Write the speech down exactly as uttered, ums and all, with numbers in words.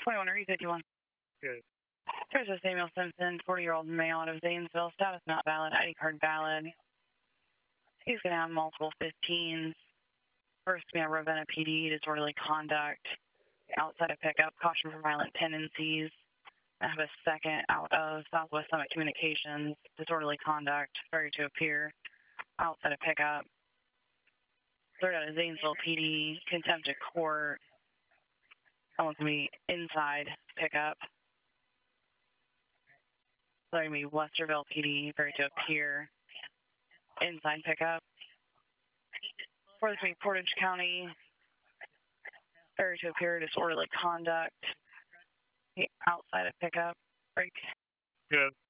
twenty-one or E fifty-one. Good. There's a Samuel Simpson, forty-year-old male out of Zanesville. Status not valid. I D card valid. He's going to have multiple fifteens. First, we have Ravenna P D, disorderly conduct. Outside of pickup, caution for violent tendencies. I have a second out of Southwest Summit Communications, disorderly conduct, failure to appear. Outside of pickup. Third out of Zanesville P D, contempt of court. That one's going to be inside pickup. Third going to be Westerville P D, failure to appear. Inside pickup. Fourth going to be Portage County, failure to appear, disorderly conduct. Outside of pickup. Break. Good.